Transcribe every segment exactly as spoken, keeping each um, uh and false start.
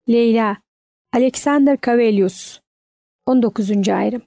Leyla, Alexander Kavelius. on dokuzuncu ayrım.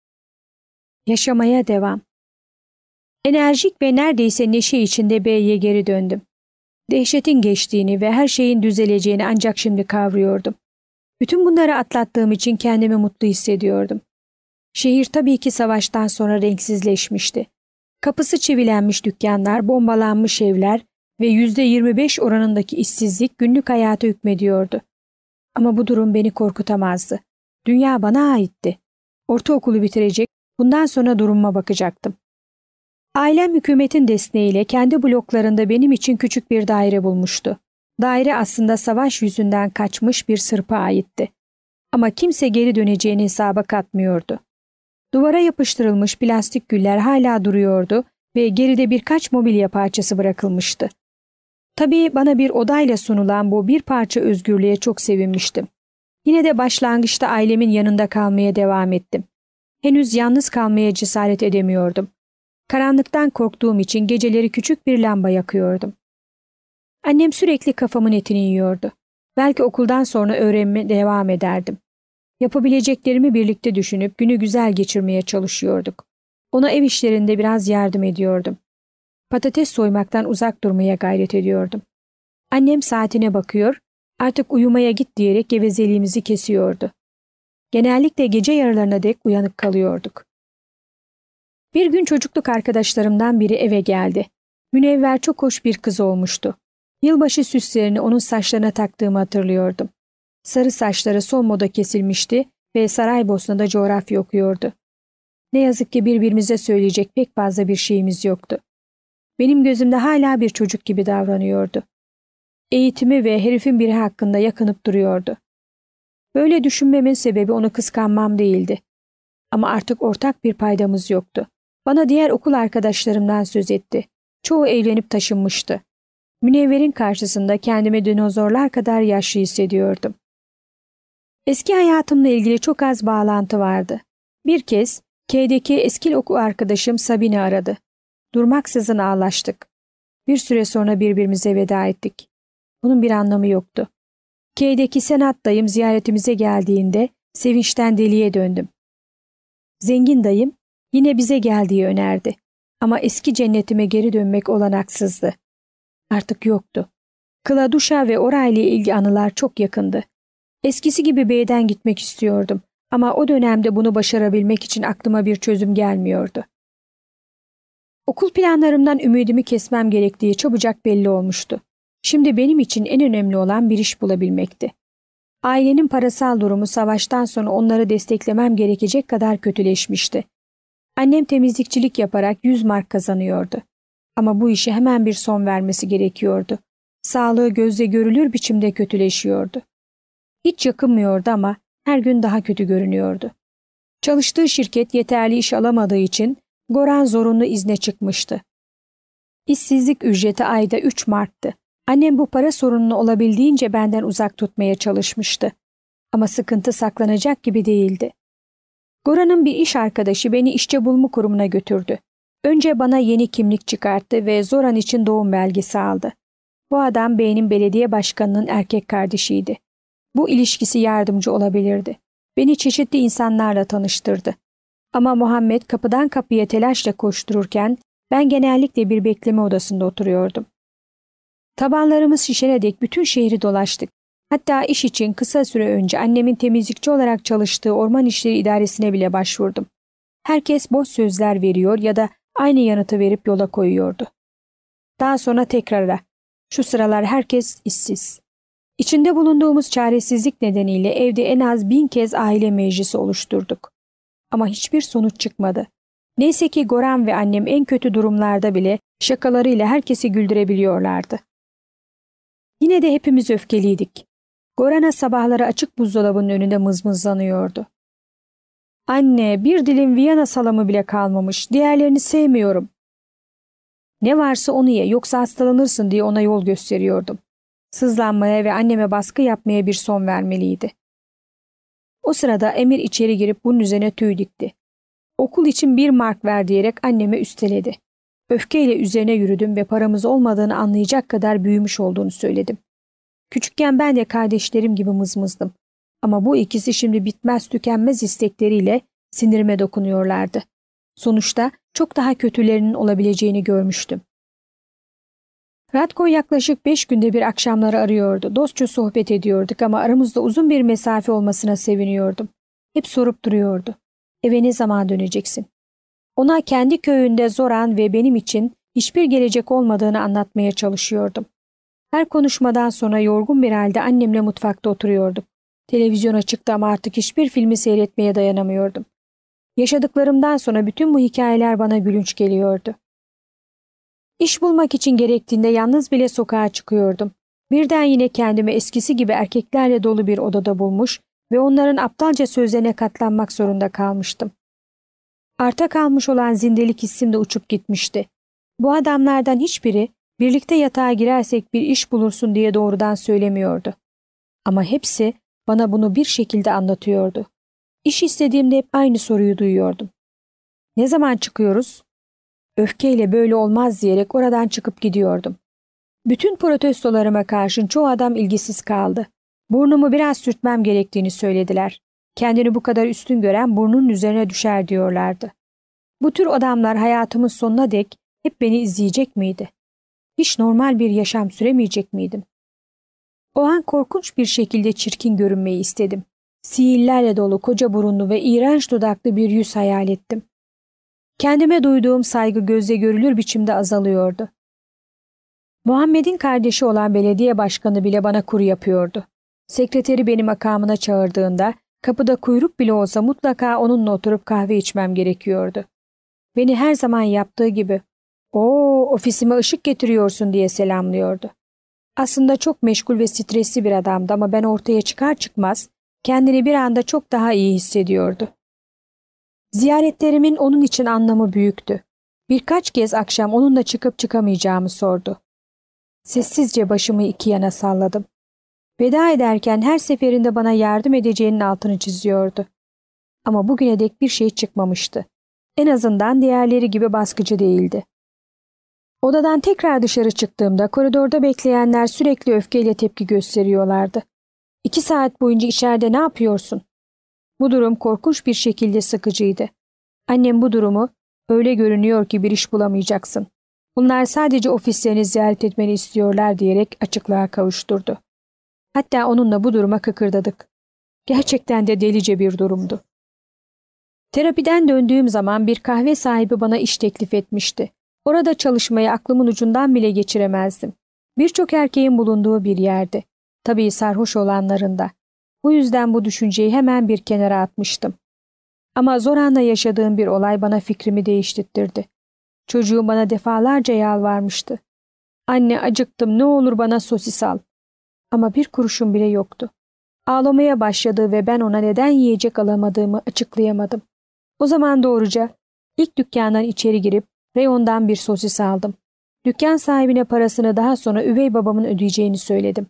Yaşamaya devam. Enerjik ve neredeyse neşe içinde B'ye geri döndüm. Dehşetin geçtiğini ve her şeyin düzeleceğini ancak şimdi kavruyordum. Bütün bunları atlattığım için kendimi mutlu hissediyordum. Şehir tabii ki savaştan sonra renksizleşmişti. Kapısı çivilenmiş dükkanlar, bombalanmış evler ve yüzde yirmi beş oranındaki işsizlik günlük hayata hükmediyordu. Ama bu durum beni korkutamazdı. Dünya bana aitti. Ortaokulu bitirecek, bundan sonra durumuma bakacaktım. Ailem hükümetin desteğiyle kendi bloklarında benim için küçük bir daire bulmuştu. Daire aslında savaş yüzünden kaçmış bir Sırp'a aitti. Ama kimse geri döneceğini hesaba katmıyordu. Duvara yapıştırılmış plastik güller hala duruyordu ve geride birkaç mobilya parçası bırakılmıştı. Tabii bana bir odayla sunulan bu bir parça özgürlüğe çok sevinmiştim. Yine de başlangıçta ailemin yanında kalmaya devam ettim. Henüz yalnız kalmaya cesaret edemiyordum. Karanlıktan korktuğum için geceleri küçük bir lamba yakıyordum. Annem sürekli kafamın etini yiyordu. Belki okuldan sonra öğrenmeye devam ederdim. Yapabileceklerimi birlikte düşünüp günü güzel geçirmeye çalışıyorduk. Ona ev işlerinde biraz yardım ediyordum. Patates soymaktan uzak durmaya gayret ediyordum. Annem saatine bakıyor, artık uyumaya git diyerek gevezeliğimizi kesiyordu. Genellikle gece yarılarına dek uyanık kalıyorduk. Bir gün çocukluk arkadaşlarımdan biri eve geldi. Münevver çok hoş bir kız olmuştu. Yılbaşı süslerini onun saçlarına taktığımı hatırlıyordum. Sarı saçları son moda kesilmişti ve Saraybosna'da coğrafya okuyordu. Ne yazık ki birbirimize söyleyecek pek fazla bir şeyimiz yoktu. Benim gözümde hala bir çocuk gibi davranıyordu. Eğitimi ve herifin biri hakkında yakınıp duruyordu. Böyle düşünmemin sebebi onu kıskanmam değildi. Ama artık ortak bir paydamız yoktu. Bana diğer okul arkadaşlarımdan söz etti. Çoğu evlenip taşınmıştı. Münevver'in karşısında kendimi dinozorlar kadar yaşlı hissediyordum. Eski hayatımla ilgili çok az bağlantı vardı. Bir kez K'deki eski okul arkadaşım Sabine aradı. Durmaksızın ağlaştık. Bir süre sonra birbirimize veda ettik. Bunun bir anlamı yoktu. K'deki Senat dayım ziyaretimize geldiğinde sevinçten deliye döndüm. Zengin dayım yine bize geldiği önerdi. Ama eski cennetime geri dönmek olanaksızdı. Artık yoktu. Kıladuşa ve orayla ilgili anılar çok yakındı. Eskisi gibi B'den gitmek istiyordum. Ama o dönemde bunu başarabilmek için aklıma bir çözüm gelmiyordu. Okul planlarımdan ümidimi kesmem gerektiği çabucak belli olmuştu. Şimdi benim için en önemli olan bir iş bulabilmekti. Ailenin parasal durumu savaştan sonra onları desteklemem gerekecek kadar kötüleşmişti. Annem temizlikçilik yaparak yüz mark kazanıyordu. Ama bu işe hemen bir son vermesi gerekiyordu. Sağlığı gözle görülür biçimde kötüleşiyordu. Hiç yakınmıyordu ama her gün daha kötü görünüyordu. Çalıştığı şirket yeterli iş alamadığı için Goran zorunlu izne çıkmıştı. İşsizlik ücreti ayda üç marktı. Annem bu para sorununu olabildiğince benden uzak tutmaya çalışmıştı. Ama sıkıntı saklanacak gibi değildi. Goran'ın bir iş arkadaşı beni işçi bulma kurumuna götürdü. Önce bana yeni kimlik çıkarttı ve Zoran için doğum belgesi aldı. Bu adam Bey'in belediye başkanının erkek kardeşiydi. Bu ilişkisi yardımcı olabilirdi. Beni çeşitli insanlarla tanıştırdı. Ama Muhammed kapıdan kapıya telaşla koştururken ben genellikle bir bekleme odasında oturuyordum. Tabanlarımız şişene dek bütün şehri dolaştık. Hatta iş için kısa süre önce annemin temizlikçi olarak çalıştığı orman işleri idaresine bile başvurdum. Herkes boş sözler veriyor ya da aynı yanıtı verip yola koyuyordu. Daha sonra tekrara. Şu sıralar herkes işsiz. İçinde bulunduğumuz çaresizlik nedeniyle evde en az bin kez aile meclisi oluşturduk. Ama hiçbir sonuç çıkmadı. Neyse ki Goran ve annem en kötü durumlarda bile şakalarıyla herkesi güldürebiliyorlardı. Yine de hepimiz öfkeliydik. Goran'a sabahları açık buzdolabının önünde mızmızlanıyordu. Anne, bir dilim Viyana salamı bile kalmamış. Diğerlerini sevmiyorum. Ne varsa onu ye, yoksa hastalanırsın diye ona yol gösteriyordum. Sızlanmaya ve anneme baskı yapmaya bir son vermeliydi. O sırada Emir içeri girip bunun üzerine tüy dikti. Okul için bir mark ver diyerek anneme üsteledi. Öfkeyle üzerine yürüdüm ve paramız olmadığını anlayacak kadar büyümüş olduğunu söyledim. Küçükken ben de kardeşlerim gibi mızmızdım. Ama bu ikisi şimdi bitmez tükenmez istekleriyle sinirime dokunuyorlardı. Sonuçta çok daha kötülerinin olabileceğini görmüştüm. Radko yaklaşık beş günde bir akşamları arıyordu. Dostça sohbet ediyorduk ama aramızda uzun bir mesafe olmasına seviniyordum. Hep sorup duruyordu. Eve ne zaman döneceksin? Ona kendi köyünde Zoran ve benim için hiçbir gelecek olmadığını anlatmaya çalışıyordum. Her konuşmadan sonra yorgun bir halde annemle mutfakta oturuyorduk. Televizyon açıktı ama artık hiçbir filmi seyretmeye dayanamıyordum. Yaşadıklarımdan sonra bütün bu hikayeler bana gülünç geliyordu. İş bulmak için gerektiğinde yalnız bile sokağa çıkıyordum. Birden yine kendimi eskisi gibi erkeklerle dolu bir odada bulmuş ve onların aptalca sözlerine katlanmak zorunda kalmıştım. Arta kalmış olan zindelik hissim de uçup gitmişti. Bu adamlardan hiçbiri birlikte yatağa girersek bir iş bulursun diye doğrudan söylemiyordu. Ama hepsi bana bunu bir şekilde anlatıyordu. İş istediğimde hep aynı soruyu duyuyordum. Ne zaman çıkıyoruz? Öfkeyle böyle olmaz diyerek oradan çıkıp gidiyordum. Bütün protestolarıma karşın çoğu adam ilgisiz kaldı. Burnumu biraz sürtmem gerektiğini söylediler. Kendini bu kadar üstün gören burnunun üzerine düşer diyorlardı. Bu tür adamlar hayatımın sonuna dek hep beni izleyecek miydi? Hiç normal bir yaşam süremeyecek miydim? O an korkunç bir şekilde çirkin görünmeyi istedim. Sihirlerle dolu koca burunlu ve iğrenç dudaklı bir yüz hayal ettim. Kendime duyduğum saygı gözle görülür biçimde azalıyordu. Muhammed'in kardeşi olan belediye başkanı bile bana kuru yapıyordu. Sekreteri beni makamına çağırdığında kapıda kuyruk bile olsa mutlaka onunla oturup kahve içmem gerekiyordu. Beni her zaman yaptığı gibi "Oo, ofisime ışık getiriyorsun" diye selamlıyordu. Aslında çok meşgul ve stresli bir adamdı ama ben ortaya çıkar çıkmaz kendini bir anda çok daha iyi hissediyordu. Ziyaretlerimin onun için anlamı büyüktü. Birkaç kez akşam onunla çıkıp çıkamayacağımı sordu. Sessizce başımı iki yana salladım. Veda ederken her seferinde bana yardım edeceğinin altını çiziyordu. Ama bugüne dek bir şey çıkmamıştı. En azından diğerleri gibi baskıcı değildi. Odadan tekrar dışarı çıktığımda koridorda bekleyenler sürekli öfkeyle tepki gösteriyorlardı. İki saat boyunca içeride ne yapıyorsun? Bu durum korkunç bir şekilde sıkıcıydı. Annem bu durumu öyle görünüyor ki bir iş bulamayacaksın. Bunlar sadece ofislerini ziyaret etmeni istiyorlar diyerek açıklığa kavuşturdu. Hatta onunla bu duruma kıkırdadık. Gerçekten de delice bir durumdu. Terapiden döndüğüm zaman bir kahve sahibi bana iş teklif etmişti. Orada çalışmayı aklımın ucundan bile geçiremezdim. Birçok erkeğin bulunduğu bir yerdi. Tabii sarhoş olanların da. Bu yüzden bu düşünceyi hemen bir kenara atmıştım. Ama Zoran'la yaşadığım bir olay bana fikrimi değiştirdi. Çocuğum bana defalarca yalvarmıştı. "Anne, acıktım, ne olur bana sosis al." Ama bir kuruşum bile yoktu. Ağlamaya başladı ve ben ona neden yiyecek alamadığımı açıklayamadım. O zaman doğruca ilk dükkandan içeri girip reyondan bir sosis aldım. Dükkan sahibine parasını daha sonra üvey babamın ödeyeceğini söyledim.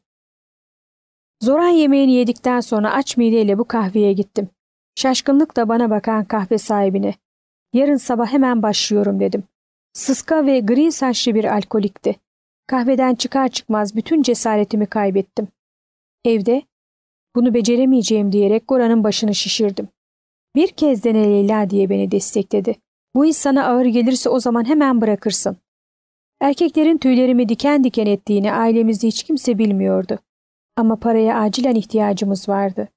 Zoran yemeğini yedikten sonra aç mideyle bu kahveye gittim. Şaşkınlıkla bana bakan kahve sahibine "Yarın sabah hemen başlıyorum" dedim. Sıska ve gri saçlı bir alkolikti. Kahveden çıkar çıkmaz bütün cesaretimi kaybettim. Evde bunu beceremeyeceğim diyerek Goran'ın başını şişirdim. "Bir kez dene Leyla" diye beni destekledi. "Bu iş sana ağır gelirse o zaman hemen bırakırsın." Erkeklerin tüylerimi diken diken ettiğini ailemizde hiç kimse bilmiyordu. Ama paraya acilen ihtiyacımız vardı.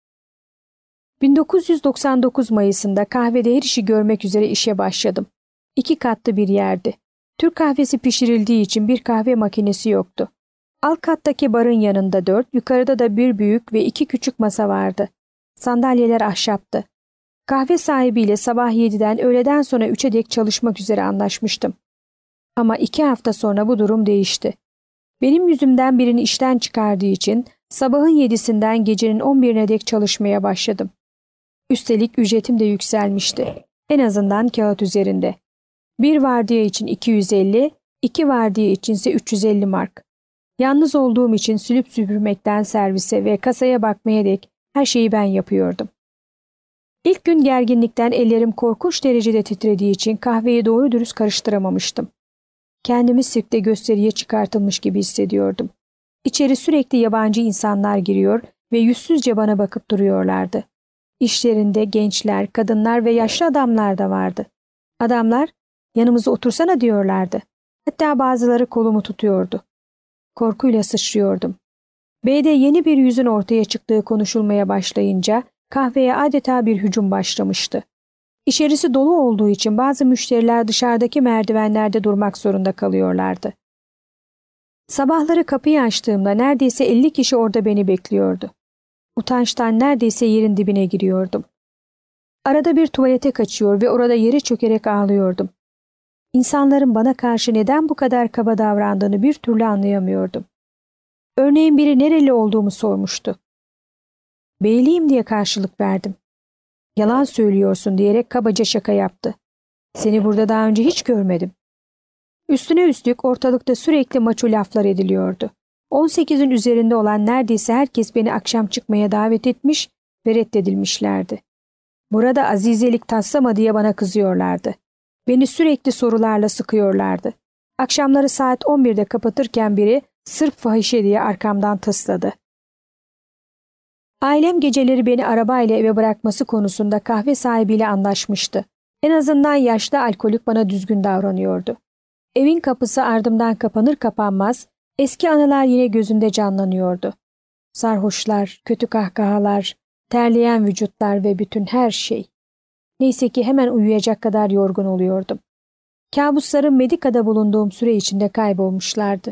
bin dokuz yüz doksan dokuz Mayıs'ında kahvede her işi görmek üzere işe başladım. İki katlı bir yerdi. Türk kahvesi pişirildiği için bir kahve makinesi yoktu. Alt kattaki barın yanında dört, yukarıda da bir büyük ve iki küçük masa vardı. Sandalyeler ahşaptı. Kahve sahibiyle sabah yediden öğleden sonra üçe dek çalışmak üzere anlaşmıştım. Ama iki hafta sonra bu durum değişti. Benim yüzümden birini işten çıkardığı için sabahın yedisinden gecenin on birine dek çalışmaya başladım. Üstelik ücretim de yükselmişti. En azından kağıt üzerinde. Bir vardiya için iki yüz elli, iki vardiya içinse üç yüz elli mark. Yalnız olduğum için sülüp süpürmekten servise ve kasaya bakmaya dek her şeyi ben yapıyordum. İlk gün gerginlikten ellerim korkunç derecede titrediği için kahveyi doğru dürüst karıştıramamıştım. Kendimi sirkte gösteriye çıkartılmış gibi hissediyordum. İçeri sürekli yabancı insanlar giriyor ve yüzsüzce bana bakıp duruyorlardı. İşlerinde gençler, kadınlar ve yaşlı adamlar da vardı. Adamlar, yanımıza otursana diyorlardı. Hatta bazıları kolumu tutuyordu. Korkuyla sıçrıyordum. B'de yeni bir yüzün ortaya çıktığı konuşulmaya başlayınca kahveye adeta bir hücum başlamıştı. İçerisi dolu olduğu için bazı müşteriler dışarıdaki merdivenlerde durmak zorunda kalıyorlardı. Sabahları kapıyı açtığımda neredeyse elli kişi orada beni bekliyordu. Utançtan neredeyse yerin dibine giriyordum. Arada bir tuvalete kaçıyor ve orada yere çökerek ağlıyordum. İnsanların bana karşı neden bu kadar kaba davrandığını bir türlü anlayamıyordum. Örneğin biri nereli olduğumu sormuştu. Beyliyim diye karşılık verdim. Yalan söylüyorsun diyerek kabaca şaka yaptı. Seni burada daha önce hiç görmedim. Üstüne üstlük ortalıkta sürekli maço laflar ediliyordu. on sekizin üzerinde olan neredeyse herkes beni akşam çıkmaya davet etmiş ve reddedilmişlerdi. Burada azizelik taslama diye bana kızıyorlardı. Beni sürekli sorularla sıkıyorlardı. Akşamları saat on birde kapatırken biri sırf fahişe diye arkamdan tısladı. Ailem geceleri beni arabayla eve bırakması konusunda kahve sahibiyle anlaşmıştı. En azından yaşlı alkolik bana düzgün davranıyordu. Evin kapısı ardımdan kapanır kapanmaz, eski anılar yine gözümde canlanıyordu. Sarhoşlar, kötü kahkahalar, terleyen vücutlar ve bütün her şey. Neyse ki hemen uyuyacak kadar yorgun oluyordum. Kabuslarım Medika'da bulunduğum süre içinde kaybolmuşlardı.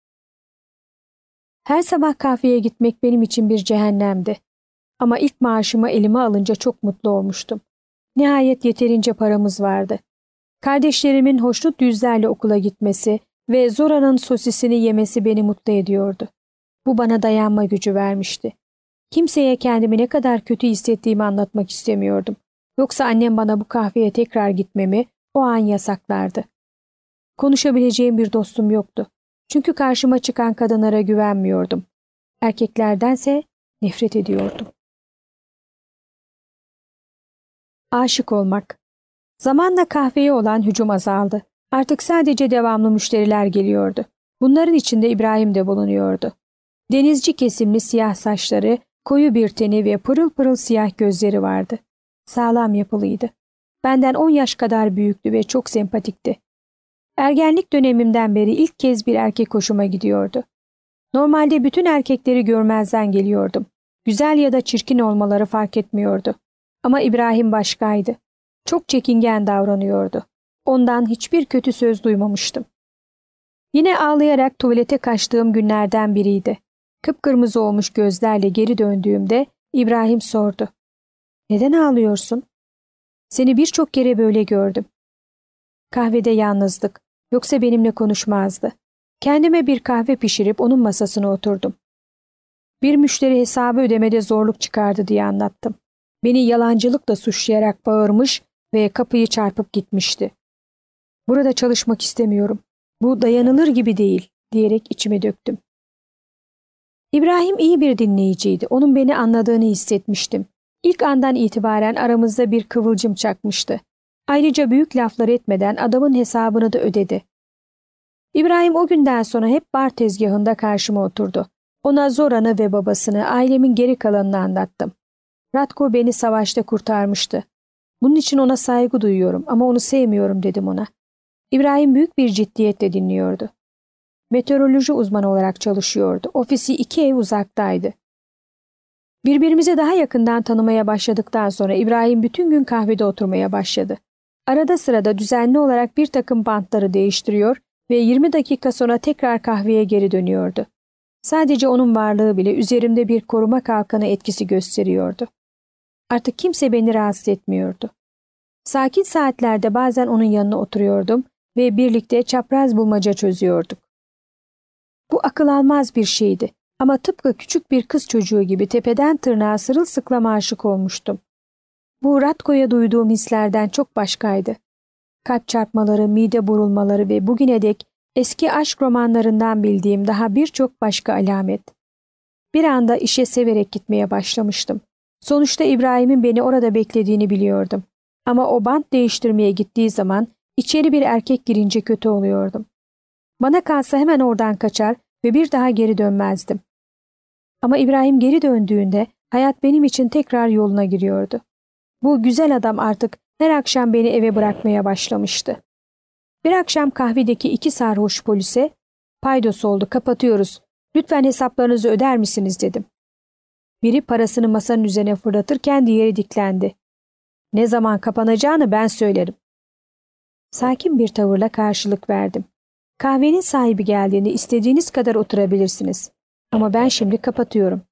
Her sabah kahveye gitmek benim için bir cehennemdi. Ama ilk maaşımı elime alınca çok mutlu olmuştum. Nihayet yeterince paramız vardı. Kardeşlerimin hoşnut yüzlerle okula gitmesi ve Zora'nın sosisini yemesi beni mutlu ediyordu. Bu bana dayanma gücü vermişti. Kimseye kendimi ne kadar kötü hissettiğimi anlatmak istemiyordum. Yoksa annem bana bu kahveye tekrar gitmemi o an yasaklardı. Konuşabileceğim bir dostum yoktu. Çünkü karşıma çıkan kadınlara güvenmiyordum. Erkeklerdense nefret ediyordum. Aşık olmak. Zamanla kahveye olan hücum azaldı. Artık sadece devamlı müşteriler geliyordu. Bunların içinde İbrahim de bulunuyordu. Denizci kesimli siyah saçları, koyu bir teni ve pırıl pırıl siyah gözleri vardı. Sağlam yapılıydı. Benden on yaş kadar büyüktü ve çok sempatikti. Ergenlik dönemimden beri ilk kez bir erkek hoşuma gidiyordu. Normalde bütün erkekleri görmezden geliyordum. Güzel ya da çirkin olmaları fark etmiyordu. Ama İbrahim başkaydı. Çok çekingen davranıyordu. Ondan hiçbir kötü söz duymamıştım. Yine ağlayarak tuvalete kaçtığım günlerden biriydi. Kıpkırmızı olmuş gözlerle geri döndüğümde İbrahim sordu. "Neden ağlıyorsun?" "Seni birçok kere böyle gördüm." Kahvede yalnızdık. Yoksa benimle konuşmazdı. Kendime bir kahve pişirip onun masasına oturdum. Bir müşteri hesabı ödemede zorluk çıkardı diye anlattım. Beni yalancılıkla suçlayarak bağırmış ve kapıyı çarpıp gitmişti. "Burada çalışmak istemiyorum. Bu dayanılır gibi değil," diyerek içime döktüm. İbrahim iyi bir dinleyiciydi. Onun beni anladığını hissetmiştim. İlk andan itibaren aramızda bir kıvılcım çakmıştı. Ayrıca büyük laflar etmeden adamın hesabını da ödedi. İbrahim o günden sonra hep bar tezgahında karşıma oturdu. Ona Zora'nı ve babasını, ailemin geri kalanını anlattım. Ratko beni savaşta kurtarmıştı. Bunun için ona saygı duyuyorum ama onu sevmiyorum dedim ona. İbrahim büyük bir ciddiyetle dinliyordu. Meteoroloji uzmanı olarak çalışıyordu. Ofisi iki ev uzaktaydı. Birbirimizi daha yakından tanımaya başladıktan sonra İbrahim bütün gün kahvede oturmaya başladı. Arada sırada düzenli olarak bir takım bantları değiştiriyor ve yirmi dakika sonra tekrar kahveye geri dönüyordu. Sadece onun varlığı bile üzerimde bir koruma kalkanı etkisi gösteriyordu. Artık kimse beni rahatsız etmiyordu. Sakin saatlerde bazen onun yanına oturuyordum ve birlikte çapraz bulmaca çözüyorduk. Bu akıl almaz bir şeydi ama tıpkı küçük bir kız çocuğu gibi tepeden tırnağa sırılsıklam aşık olmuştum. Bu Ratko'ya duyduğum hislerden çok başkaydı. Kalp çarpmaları, mide burulmaları ve bugüne dek eski aşk romanlarından bildiğim daha birçok başka alamet. Bir anda işe severek gitmeye başlamıştım. Sonuçta İbrahim'in beni orada beklediğini biliyordum. Ama o bant değiştirmeye gittiği zaman içeri bir erkek girince kötü oluyordum. Bana kalsa hemen oradan kaçar, ve bir daha geri dönmezdim. Ama İbrahim geri döndüğünde hayat benim için tekrar yoluna giriyordu. Bu güzel adam artık her akşam beni eve bırakmaya başlamıştı. Bir akşam kahvedeki iki sarhoş polise "Paydos oldu, kapatıyoruz. Lütfen hesaplarınızı öder misiniz?" dedim. Biri parasını masanın üzerine fırlatırken diğeri diklendi. "Ne zaman kapanacağını ben söylerim." Sakin bir tavırla karşılık verdim. "Kahvenin sahibi geldiğinde istediğiniz kadar oturabilirsiniz. Ama ben şimdi kapatıyorum."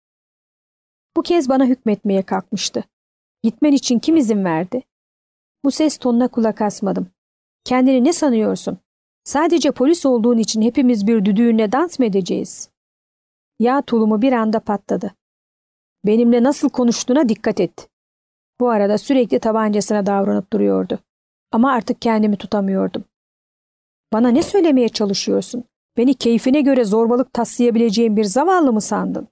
Bu kez bana hükmetmeye kalkmıştı. "Gitmen için kim izin verdi?" Bu ses tonuna kulak asmadım. "Kendini ne sanıyorsun? Sadece polis olduğun için hepimiz bir düdüğünle dans mı edeceğiz?" Yağ tulumu bir anda patladı. "Benimle nasıl konuştuğuna dikkat et." Bu arada sürekli tabancasına davranıp duruyordu. Ama artık kendimi tutamıyordum. "Bana ne söylemeye çalışıyorsun? Beni keyfine göre zorbalık taslayabileceğin bir zavallı mı sandın?"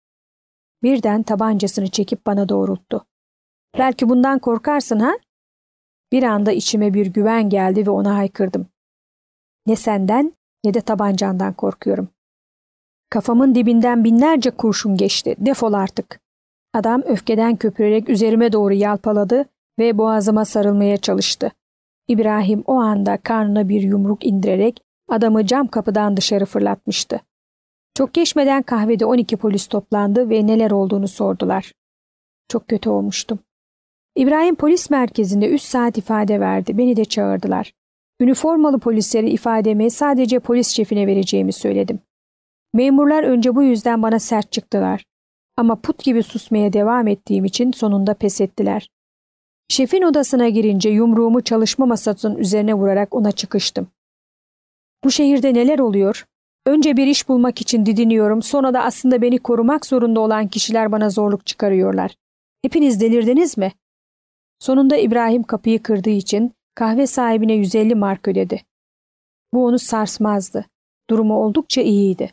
Birden tabancasını çekip bana doğrulttu. "Belki bundan korkarsın ha?" Bir anda içime bir güven geldi ve ona haykırdım. "Ne senden ne de tabancandan korkuyorum. Kafamın dibinden binlerce kurşun geçti. Defol artık." Adam öfkeden köpürerek üzerime doğru yalpaladı ve boğazıma sarılmaya çalıştı. İbrahim o anda karnına bir yumruk indirerek adamı cam kapıdan dışarı fırlatmıştı. Çok geçmeden kahvede on iki polis toplandı ve neler olduğunu sordular. Çok kötü olmuştum. İbrahim polis merkezinde üç saat ifade verdi. Beni de çağırdılar. Üniformalı polislere ifademi sadece polis şefine vereceğimi söyledim. Memurlar önce bu yüzden bana sert çıktılar. Ama put gibi susmaya devam ettiğim için sonunda pes ettiler. Şefin odasına girince yumruğumu çalışma masasının üzerine vurarak ona çıkıştım. "Bu şehirde neler oluyor? Önce bir iş bulmak için didiniyorum, sonra da aslında beni korumak zorunda olan kişiler bana zorluk çıkarıyorlar. Hepiniz delirdiniz mi?" Sonunda İbrahim kapıyı kırdığı için kahve sahibine yüz elli mark ödedi. Bu onu sarsmazdı. Durumu oldukça iyiydi.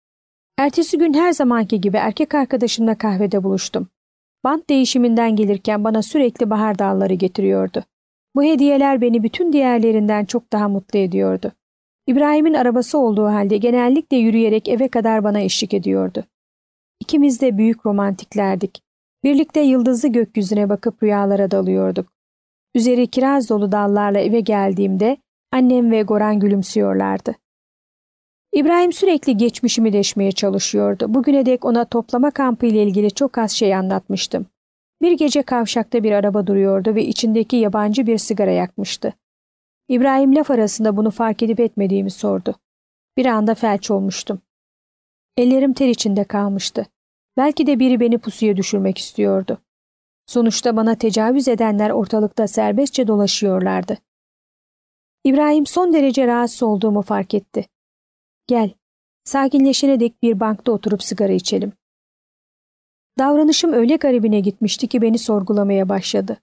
Ertesi gün her zamanki gibi erkek arkadaşımla kahvede buluştum. Bant değişiminden gelirken bana sürekli bahar dalları getiriyordu. Bu hediyeler beni bütün diğerlerinden çok daha mutlu ediyordu. İbrahim'in arabası olduğu halde genellikle yürüyerek eve kadar bana eşlik ediyordu. İkimiz de büyük romantiklerdik. Birlikte yıldızlı gökyüzüne bakıp rüyalara dalıyorduk. Üzeri kiraz dolu dallarla eve geldiğimde annem ve Goran gülümsüyorlardı. İbrahim sürekli geçmişimi deşmeye çalışıyordu. Bugüne dek ona toplama kampı ile ilgili çok az şey anlatmıştım. Bir gece kavşakta bir araba duruyordu ve içindeki yabancı bir sigara yakmıştı. İbrahim laf arasında bunu fark edip etmediğimi sordu. Bir anda felç olmuştum. Ellerim ter içinde kalmıştı. Belki de biri beni pusuya düşürmek istiyordu. Sonuçta bana tecavüz edenler ortalıkta serbestçe dolaşıyorlardı. İbrahim son derece rahatsız olduğumu fark etti. "Gel, sakinleşene dek bir bankta oturup sigara içelim." Davranışım öyle garibine gitmişti ki beni sorgulamaya başladı.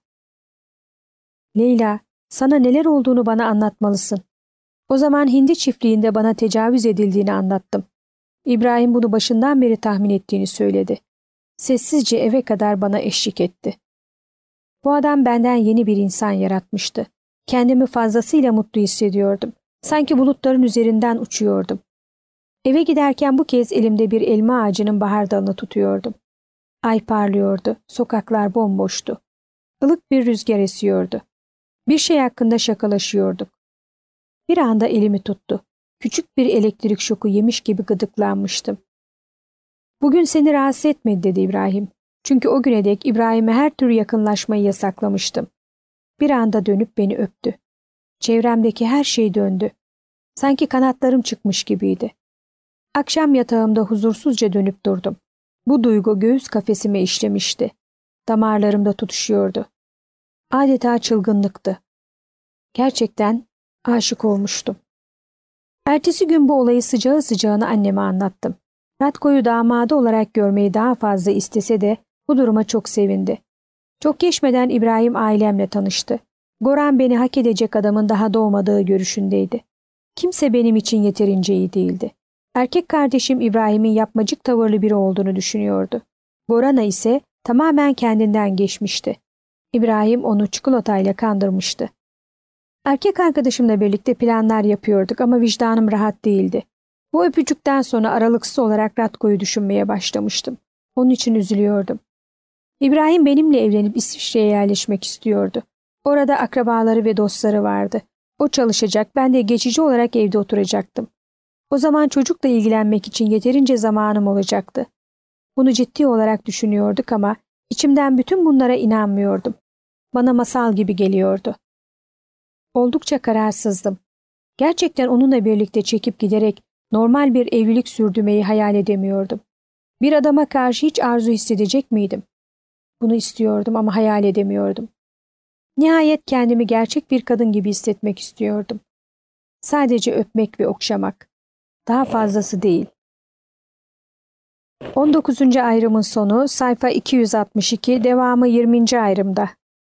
"Leyla, sana neler olduğunu bana anlatmalısın." O zaman hindi çiftliğinde bana tecavüz edildiğini anlattım. İbrahim bunu başından beri tahmin ettiğini söyledi. Sessizce eve kadar bana eşlik etti. Bu adam benden yeni bir insan yaratmıştı. Kendimi fazlasıyla mutlu hissediyordum. Sanki bulutların üzerinden uçuyordum. Eve giderken bu kez elimde bir elma ağacının bahar dalını tutuyordum. Ay parlıyordu, sokaklar bomboştu. Ilık bir rüzgar esiyordu. Bir şey hakkında şakalaşıyorduk. Bir anda elimi tuttu. Küçük bir elektrik şoku yemiş gibi gıdıklanmıştım. "Bugün seni rahatsız etmedi," dedi İbrahim. Çünkü o güne dek İbrahim'e her türlü yakınlaşmayı yasaklamıştım. Bir anda dönüp beni öptü. Çevremdeki her şey döndü. Sanki kanatlarım çıkmış gibiydi. Akşam yatağımda huzursuzca dönüp durdum. Bu duygu göğüs kafesime işlemişti. Damarlarımda tutuşuyordu. Adeta çılgınlıktı. Gerçekten aşık olmuştum. Ertesi gün bu olayı sıcağı sıcağına anneme anlattım. Ratko'yu damadı olarak görmeyi daha fazla istese de bu duruma çok sevindi. Çok geçmeden İbrahim ailemle tanıştı. Goran beni hak edecek adamın daha doğmadığı görüşündeydi. Kimse benim için yeterince iyi değildi. Erkek kardeşim İbrahim'in yapmacık tavırlı biri olduğunu düşünüyordu. Goran'a ise tamamen kendinden geçmişti. İbrahim onu çikolatayla kandırmıştı. Erkek arkadaşımla birlikte planlar yapıyorduk ama vicdanım rahat değildi. Bu öpücükten sonra aralıksız olarak Ratko'yu düşünmeye başlamıştım. Onun için üzülüyordum. İbrahim benimle evlenip İsviçre'ye yerleşmek istiyordu. Orada akrabaları ve dostları vardı. O çalışacak, ben de geçici olarak evde oturacaktım. O zaman çocukla ilgilenmek için yeterince zamanım olacaktı. Bunu ciddi olarak düşünüyorduk ama içimden bütün bunlara inanmıyordum. Bana masal gibi geliyordu. Oldukça kararsızdım. Gerçekten onunla birlikte çekip giderek normal bir evlilik sürdürmeyi hayal edemiyordum. Bir adama karşı hiç arzu hissedecek miydim? Bunu istiyordum ama hayal edemiyordum. Nihayet kendimi gerçek bir kadın gibi hissetmek istiyordum. Sadece öpmek ve okşamak. Daha fazlası değil. on dokuzuncu ayrımın sonu sayfa iki yüz altmış iki, devamı yirminci ayrımda.